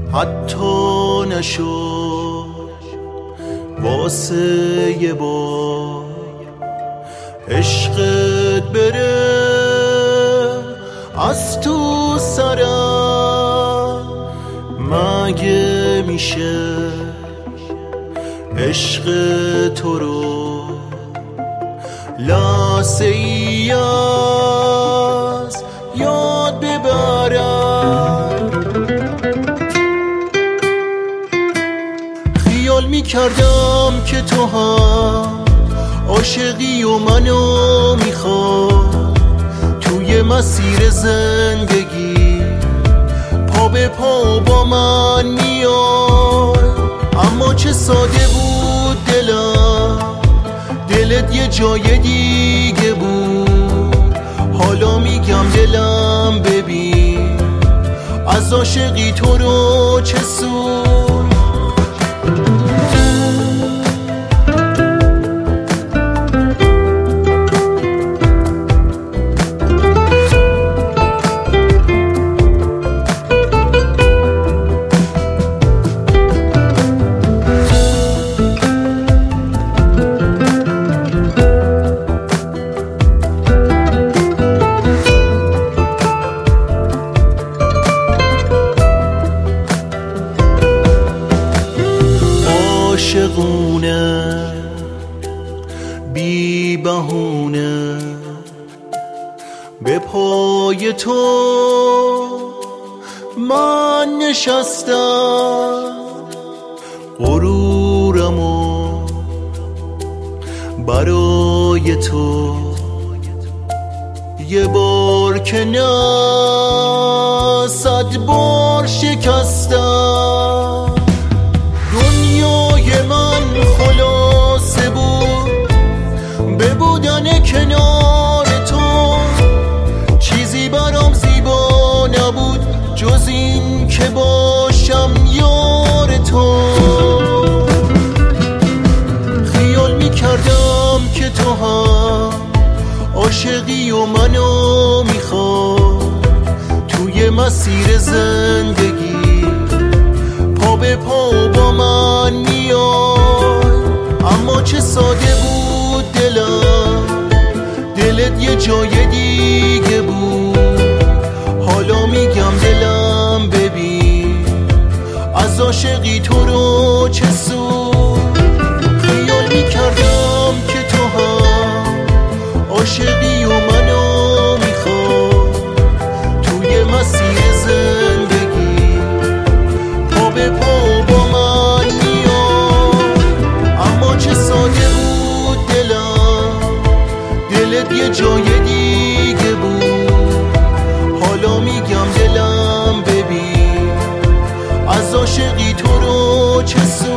حتی نشد واسه یه بار عشقت بره از تو سرم. مگه میشه عشق تو رو لحظه ای از یاد ببرم؟ خیال میکردم که تو هم عاشقی و منو میخواد توی مسیر زندگی پا به پا با من میای. اما چه ساده بود دلم، دلت یه جای دیگه بود. حالا میگم دلم ببین از عاشقی تو رو چه سود. عاشقونه بی بهونه به پای تو من نشستم. غرورمو برای تو یه بار که نه 100 بار شکستم. دنیای من خلاصه بود به بودن کنار تو، چیزی برام زیبا نبود جز این که باشم یار تو. خیال میکردم که تو هم عاشقی و منو میخواد توی مسیر زندگی پا به پا با من میای. اما چه ساده بود دلم، دلت یه جای دیگه بود. حالا میگم دلم ببین از عاشقی تو رو چه سود. خیال میکردم که تو هم عاشقی و منو میخواد توی مسیر زندگی پا به پا با من میای. اما چه ساده بود دلم، دلت یه جای دیگه بود. حالا میگم دلم ببین از عاشقی تو رو چه سود.